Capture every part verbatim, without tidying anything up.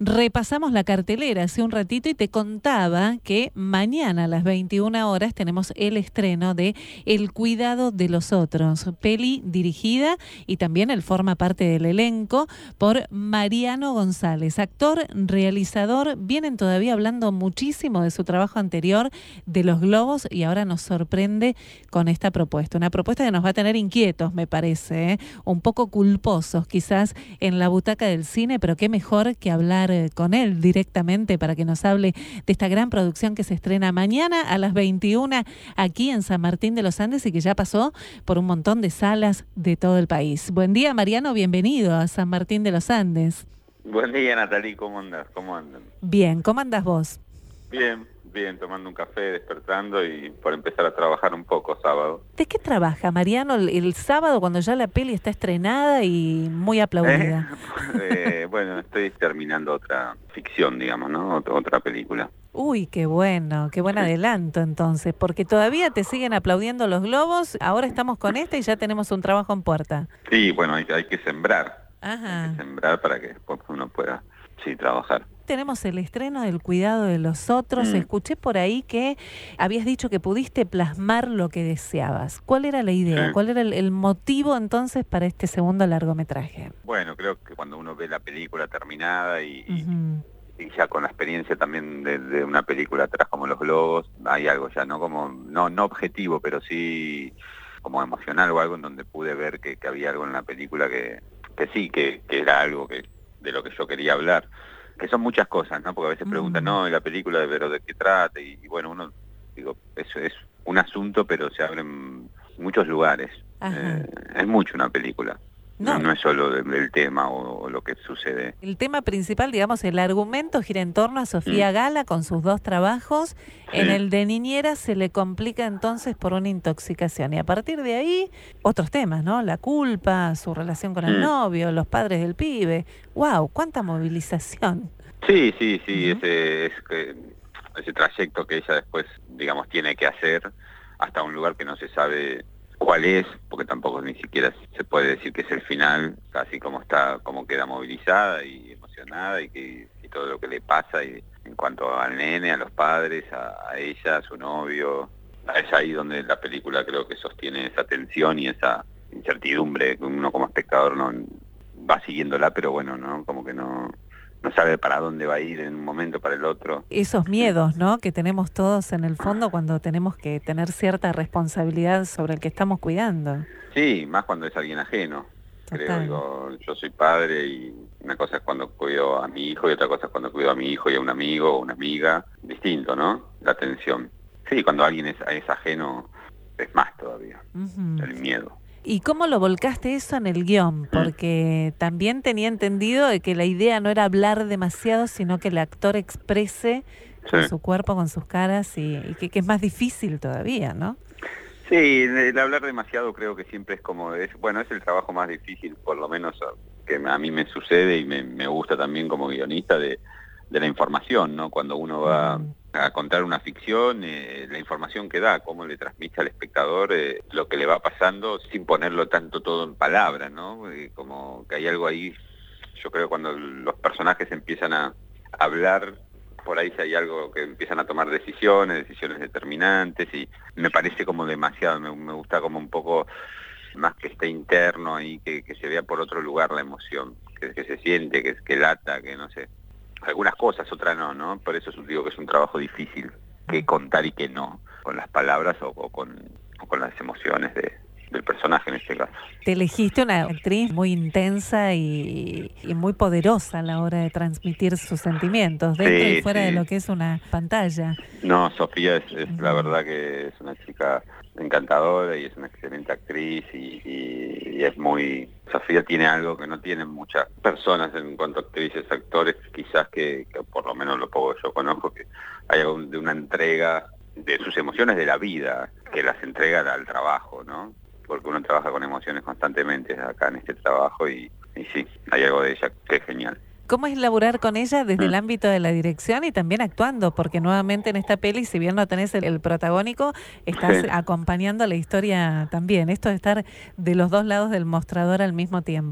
repasamos la cartelera hace un ratito y te contaba que mañana a las veintiuna horas tenemos el estreno de El cuidado de los otros, peli dirigida y también él forma parte del elenco por Mariano González, actor, realizador. Vienen todavía hablando muchísimo de su trabajo anterior, de Los Globos, y ahora nos sorprende con esta propuesta, una propuesta que nos va a tener inquietos, me parece, ¿eh? un poco culposos quizás en la butaca del cine, pero qué mejor que hablar con él directamente para que nos hable de esta gran producción que se estrena mañana a las veintiuna aquí en San Martín de los Andes y que ya pasó por un montón de salas de todo el país. Buen día, Mariano, bienvenido a San Martín de los Andes. Buen día, Natalie, ¿cómo andas? ¿Cómo andan? Bien, ¿cómo andas vos? Bien, bien, tomando un café, despertando y por empezar a trabajar un poco sábado. ¿De qué trabaja Mariano el, el sábado cuando ya la peli está estrenada y muy aplaudida? Eh, eh, bueno, estoy terminando otra ficción, digamos, ¿no? Ot- otra película. Uy, qué bueno, qué buen adelanto entonces, porque todavía te siguen aplaudiendo los globos, ahora estamos con esta y ya tenemos un trabajo en puerta. Sí, bueno, hay, hay que sembrar. Ajá. Hay que sembrar para que después uno pueda, sí, trabajar. Tenemos el estreno del cuidado de los otros. Mm. Escuché por ahí que habías dicho que pudiste plasmar lo que deseabas. ¿Cuál era la idea? Sí. ¿Cuál era el, el motivo entonces para este segundo largometraje? Bueno, creo que cuando uno ve la película terminada y, y- Ujú. y ya con la experiencia también de, de una película atrás como Los Globos, hay algo ya, ¿no? Como, no, no objetivo, pero sí como emocional o algo en donde pude ver que, que había algo en la película que, que sí, que, que era algo que de lo que yo quería hablar. Que son muchas cosas, ¿no? Porque a veces preguntan, Mm. no, ¿y la película de pero de qué trata? Y, y bueno, uno, digo, eso es un asunto, pero se abren muchos lugares. Ajá. Eh, es mucho una película. No. No, no es solo del, del tema o, o lo que sucede. El tema principal, digamos, el argumento gira en torno a Sofía Mm. Gala con sus dos trabajos. Sí. En el de niñera se le complica entonces por una intoxicación. Y a partir de ahí, otros temas, ¿no? La culpa, su relación con el Mm. novio, los padres del pibe. ¡Wow! ¡Cuánta movilización! Sí, sí, sí, Ujú. ese, es que, ese trayecto que ella después, digamos, tiene que hacer hasta un lugar que no se sabe cuál es, porque tampoco ni siquiera se puede decir que es el final, así como está, como queda movilizada y emocionada y que y todo lo que le pasa y, en cuanto al nene, a los padres, a, a ella, a su novio. Es ahí donde la película creo que sostiene esa tensión y esa incertidumbre que uno como espectador no va siguiéndola, pero bueno, no, como que no no sabe para dónde va a ir en un momento, para el otro. Esos miedos, ¿no? Que tenemos todos en el fondo cuando tenemos que tener cierta responsabilidad sobre el que estamos cuidando. Sí, más cuando es alguien ajeno. Creo, Total. digo, yo soy padre y una cosa es cuando cuido a mi hijo y otra cosa es cuando cuido a mi hijo y a un amigo o una amiga. Distinto, ¿no? La tensión. Sí, cuando alguien es, es ajeno es más todavía, Ujú. el miedo. ¿Y cómo lo volcaste eso en el guión? Porque también tenía entendido de que la idea no era hablar demasiado, sino que el actor exprese con Sí. su cuerpo, con sus caras, y, y que, que es más difícil todavía, ¿no? Sí, el hablar demasiado creo que siempre es como, es bueno, es el trabajo más difícil, por lo menos que a mí me sucede y me, me gusta también como guionista de, de la información, ¿no? Cuando uno va Mm. a contar una ficción, eh, la información que da, cómo le transmite al espectador eh, lo que le va pasando sin ponerlo tanto todo en palabras, ¿no? Eh, como que hay algo ahí, yo creo cuando los personajes empiezan a hablar, por ahí sí hay algo que empiezan a tomar decisiones, decisiones determinantes y me parece como demasiado, me, me gusta como un poco más que esté interno ahí, que, que se vea por otro lugar la emoción, que, que se siente, que, que lata, que no sé. Algunas cosas, otras no, ¿no? Por eso digo que es un trabajo difícil, que contar y que no, con las palabras o, o, con, o con las emociones de, del personaje en este caso. Te elegiste una actriz muy intensa y, y muy poderosa a la hora de transmitir sus sentimientos, dentro Sí, y fuera sí. de lo que es una pantalla. No, Sofía es, es la Ujú. verdad que es una chica encantadora y es una excelente actriz y, y, y es muy... Sofía tiene algo que no tienen muchas personas en cuanto a actrices, actores, quizás que, que por lo menos lo poco que yo conozco, que hay algo de una entrega de sus emociones de la vida, que las entrega al trabajo, ¿no? Porque uno trabaja con emociones constantemente acá en este trabajo y, y sí, hay algo de ella que es genial. ¿Cómo es laburar con ella desde Mm. el ámbito de la dirección y también actuando? Porque nuevamente en esta peli, si bien no tenés el, el protagónico, estás Sí. acompañando la historia también. Esto de estar de los dos lados del mostrador al mismo tiempo.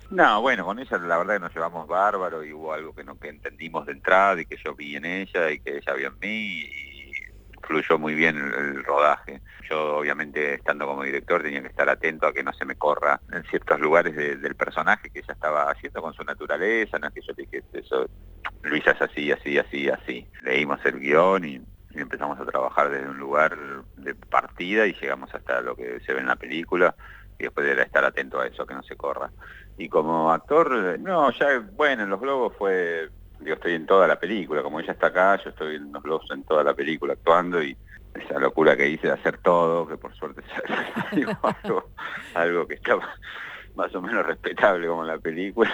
No, bueno, con ella la verdad que nos llevamos bárbaro y hubo algo que no que entendimos de entrada y que yo vi en ella y que ella vio en mí y fluyó muy bien el, el rodaje. Yo obviamente estando como director tenía que estar atento a que no se me corra en ciertos lugares de, del personaje que ella estaba haciendo con su naturaleza, no es que yo le dije eso, Luisa es así, así, así, así. Leímos el guión y, y empezamos a trabajar desde un lugar de partida y llegamos hasta lo que se ve en la película. Y después era estar atento a eso, que no se corra. Y como actor, no, ya, bueno, en Los Globos fue, digo, estoy en toda la película, como ella está acá, yo estoy en Los Globos en toda la película actuando y esa locura que hice de hacer todo, que por suerte salió algo, algo que estaba más o menos respetable como en la película.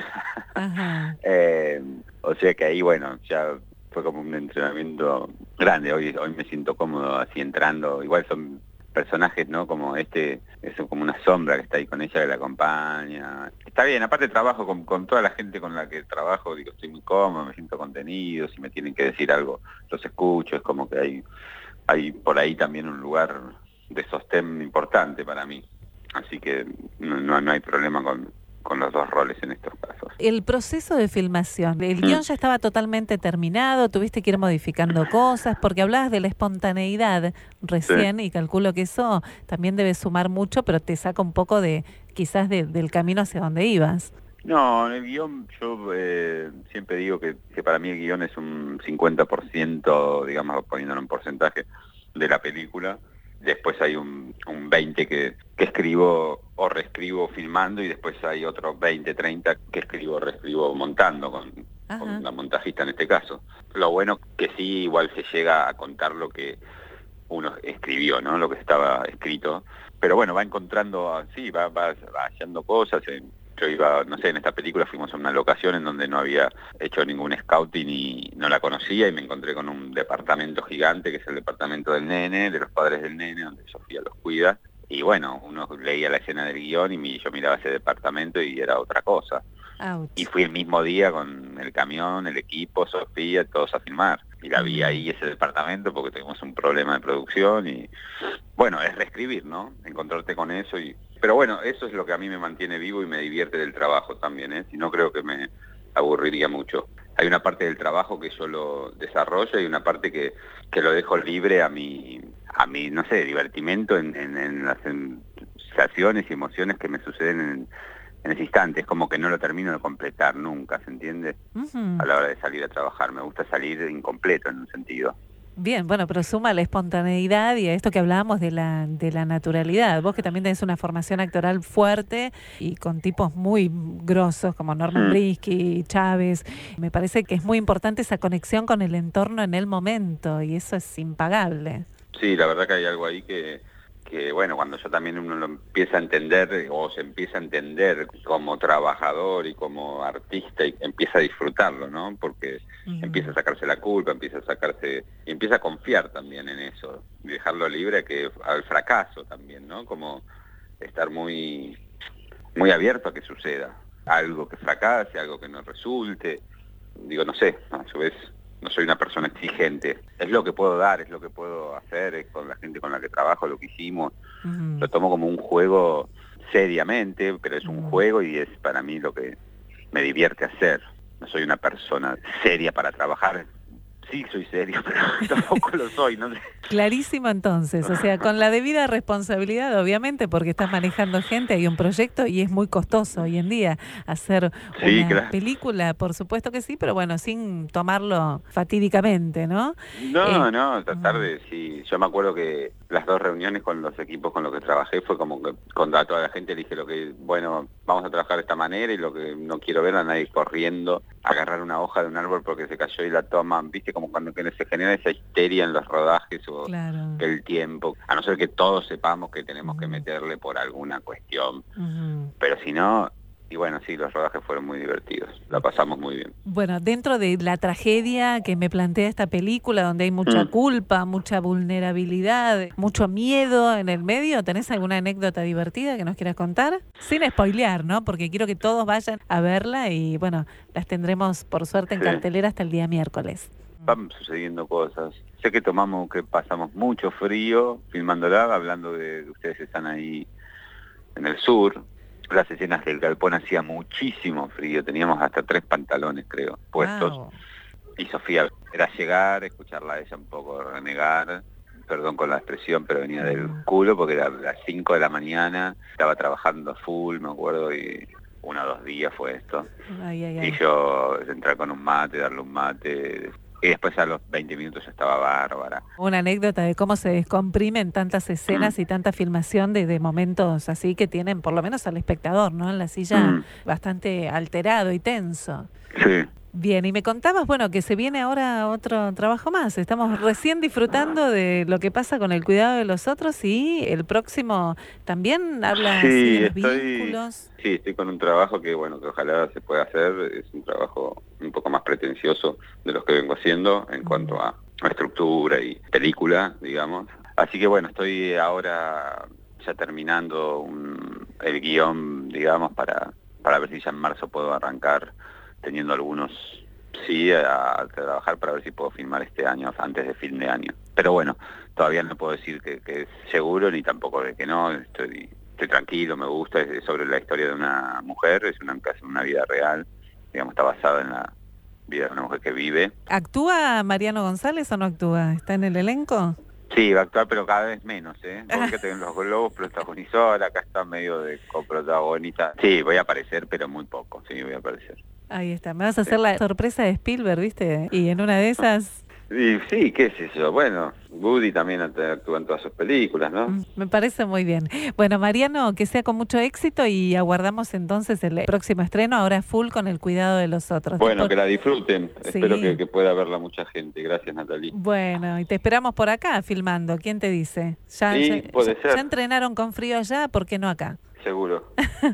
Ajá. eh, o sea que ahí, bueno, ya fue como un entrenamiento grande, hoy, hoy me siento cómodo así entrando, igual son personajes, ¿no? Como este, es como una sombra que está ahí con ella, que la acompaña. Está bien, aparte trabajo con, con toda la gente con la que trabajo, digo, estoy muy cómodo, me siento contenido, si me tienen que decir algo, los escucho, es como que hay, hay por ahí también un lugar de sostén importante para mí. Así que no, no, no hay problema con, con los dos roles en estos casos. El proceso de filmación, ¿el guión ya estaba totalmente terminado? ¿Tuviste que ir modificando cosas? Porque hablabas de la espontaneidad recién, sí, y calculo que eso también debe sumar mucho, pero te saca un poco de quizás de, del camino hacia donde ibas. No, en el guión yo eh, siempre digo que, que para mí el guión es un cincuenta por ciento, digamos, poniéndolo en porcentaje, de la película. Después hay un, un veinte que, que escribo o reescribo filmando y después hay otros veinte, treinta que escribo o reescribo montando con, con la montajista en este caso. Lo bueno que sí, igual se llega a contar lo que uno escribió, ¿no? Lo que estaba escrito. Pero bueno, va encontrando, sí, va, va, va hallando cosas. Yo iba, no sé, en esta película fuimos a una locación en donde no había hecho ningún scouting y no la conocía y me encontré con un departamento gigante que es el departamento del nene, de los padres del nene, donde Sofía los cuida. Y bueno, uno leía la escena del guión y yo miraba ese departamento y era otra cosa. Ouch. Y fui el mismo día con el camión, el equipo, Sofía, todos a filmar. Y la vi ahí, ese departamento, porque tuvimos un problema de producción y bueno, es reescribir, ¿no? Encontrarte con eso y... Pero bueno, eso es lo que a mí me mantiene vivo y me divierte del trabajo también, ¿eh? Si no creo que me aburriría mucho. Hay una parte del trabajo que yo lo desarrollo y una parte que, que lo dejo libre a mi, a mi, no sé, divertimento en, en, en las sensaciones y emociones que me suceden en, en ese instante. Es como que no lo termino de completar nunca, ¿se entiende? Uh-huh. A la hora de salir a trabajar. Me gusta salir incompleto en un sentido. Bien, bueno, pero suma la espontaneidad y a esto que hablábamos de la, de la naturalidad. Vos que también tenés una formación actoral fuerte y con tipos muy grosos como Norman Brisky, Chávez, me parece que es muy importante esa conexión con el entorno en el momento y eso es impagable. Sí, la verdad que hay algo ahí que... que bueno, cuando yo también uno lo empieza a entender o se empieza a entender como trabajador y como artista y empieza a disfrutarlo, ¿no? Porque uh-huh. empieza a sacarse la culpa, empieza a sacarse, y empieza a confiar también en eso, y dejarlo libre a que, al fracaso también, ¿no? Como estar muy, muy abierto a que suceda algo que fracase, algo que no resulte, digo, no sé, a su vez... No soy una persona exigente, es lo que puedo dar, es lo que puedo hacer, es con la gente con la que trabajo, lo que hicimos, uh-huh. Lo tomo como un juego seriamente, pero es un uh-huh. juego y es para mí lo que me divierte hacer. No soy una persona seria para trabajar, sí soy serio, pero tampoco lo soy, ¿no? Clarísimo entonces, o sea, con la debida responsabilidad, obviamente, porque estás manejando gente, hay un proyecto y es muy costoso hoy en día hacer sí, una claro. película, por supuesto que sí, pero bueno, sin tomarlo fatídicamente, ¿no? No, eh, no, tratar de, sí, yo me acuerdo que las dos reuniones con los equipos con los que trabajé fue como que con a toda la gente le dije lo que, bueno, vamos a trabajar de esta manera y lo que no quiero ver a nadie corriendo, agarrar una hoja de un árbol porque se cayó y la toman, viste, como cuando que se genera esa histeria en los rodajes o claro. el tiempo, a no ser que todos sepamos que tenemos uh-huh. que meterle por alguna cuestión, uh-huh. pero si no, y bueno, sí, los rodajes fueron muy divertidos, la pasamos muy bien. Bueno, dentro de la tragedia que me plantea esta película, donde hay mucha mm. culpa, mucha vulnerabilidad, mucho miedo en el medio, ¿tenés alguna anécdota divertida que nos quieras contar? Sin spoilear, ¿no? Porque quiero que todos vayan a verla y, bueno, las tendremos, por suerte, en sí. cartelera hasta el día miércoles. Van sucediendo cosas. Sé que tomamos, que pasamos mucho frío filmándola, hablando de ustedes están ahí en el sur. las escenas del galpón hacía muchísimo frío, teníamos hasta tres pantalones, creo, puestos. Wow. Y Sofía era llegar, escucharla a ella un poco renegar, perdón con la expresión, pero venía del culo porque era las cinco de la mañana, estaba trabajando full, me acuerdo, y uno o dos días fue esto. Ay, ay, ay. Y yo entrar con un mate, darle un mate, y después a los veinte minutos ya estaba bárbara. Una anécdota de cómo se descomprimen tantas escenas Mm. y tanta filmación de, de momentos así que tienen, por lo menos al espectador, ¿no? En la silla Mm. bastante alterado y tenso. Sí. Bien, y me contabas, bueno, que se viene ahora otro trabajo más. Estamos recién disfrutando de lo que pasa con el cuidado de los otros y el próximo también habla Sí, así de los estoy, vínculos. sí, estoy con un trabajo que, bueno, que ojalá se pueda hacer. Es un trabajo un poco más pretencioso de los que vengo haciendo en cuanto a, a estructura y película, digamos. Así que, bueno, estoy ahora ya terminando un, el guión, digamos, para, para ver si ya en marzo puedo arrancar teniendo algunos, sí, a, a trabajar para ver si puedo filmar este año, antes de fin de año. Pero bueno, todavía no puedo decir que, que es seguro, ni tampoco de que no, estoy, estoy tranquilo, me gusta, es sobre la historia de una mujer, es una, casi una vida real, digamos, está basada en la vida de una mujer que vive. ¿Actúa Mariano González o no actúa? ¿Está en el elenco? Sí, va a actuar, pero cada vez menos, ¿eh? Porque en los Globos protagonizó, ahora acá está medio de coprotagonista. Sí, voy a aparecer, pero muy poco, sí, voy a aparecer. Ahí está, me vas a hacer la sorpresa de Spielberg, ¿viste? Y en una de esas... Y sí, qué sé yo, bueno, Woody también actúa en todas sus películas, ¿no? Me parece muy bien. Bueno, Mariano, que sea con mucho éxito y aguardamos entonces el próximo estreno, ahora full con el cuidado de los otros. Bueno, Después... que la disfruten, Sí. espero que, que pueda verla mucha gente, gracias Natalie. Bueno, y te esperamos por acá filmando, ¿quién te dice? Ya, Sí, ya, puede ya- ser. ya entrenaron con frío allá, ¿por qué no acá? Seguro.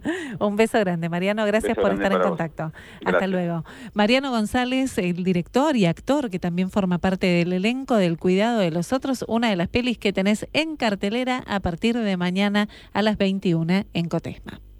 Un beso grande, Mariano, gracias Beso por grande estar en para vos. contacto. Hasta Gracias. luego. Mariano González, el director y actor que también forma parte del elenco del cuidado de los otros, una de las pelis que tenés en cartelera a partir de mañana a las veintiuna en Cotesma.